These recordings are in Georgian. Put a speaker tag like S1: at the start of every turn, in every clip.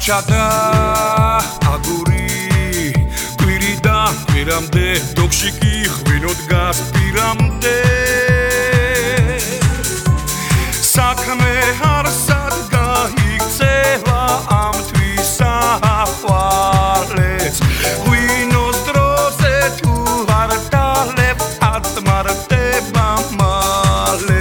S1: ჩადა აგური კვირიდან კვირამდე დოქში კი ღვინო დგას პირამდე საქმე არსად გაიქცევა ამ თვისახვალეს ღვინოს დროზე თუ არ დალებ ატმარდება მალე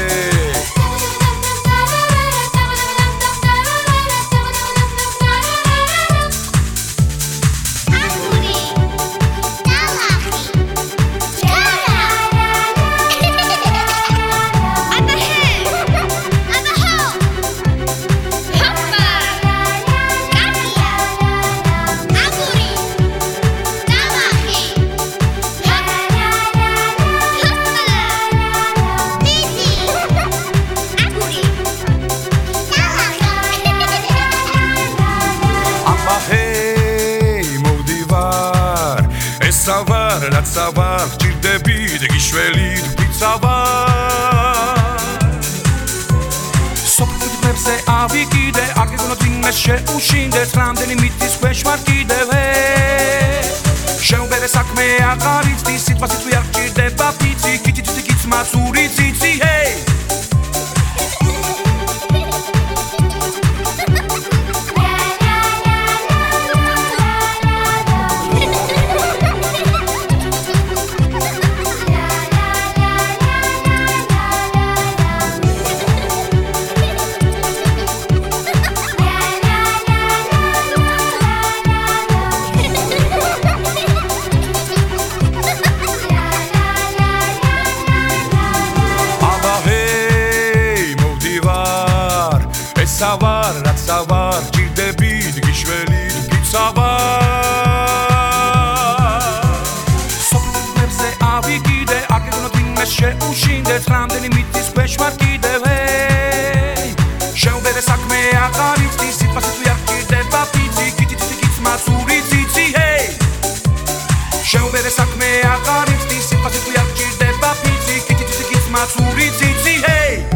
S1: სავარ რაც სავარ ჭირდებით გიშველით ვიცავარ სოფლებზე ავიკიდე აგეგმოთ ვინმე შეუშინდეთ რამდენი მითის ქვეშ ვარ კიდევ შეუბერე საქმე აღარ იცდი სიტყვა სიტყვი არ ჭირდება ფიცი კითით კიც მაცური ციცი ჰეი სავარ რაც სავარ ჭირდებით გიშველით ვიცავარ სოფლებზე ავიკიდე აგეგმოთ ვინმე შეუშინდეთ რამდენი მითის ქვეშ ვარ კიდევ შეუბერე საქმე აღარ იცდი სიტყვა სიტყვი არ ჭირდება ფიცი კითით კიც მაცური ციცი ჰეი შეუბერე საქმე აღარ იცდი სიტყვა სიტყვი არ ჭირდება ფიცი კითით კიც მაცური ციცი ჰეი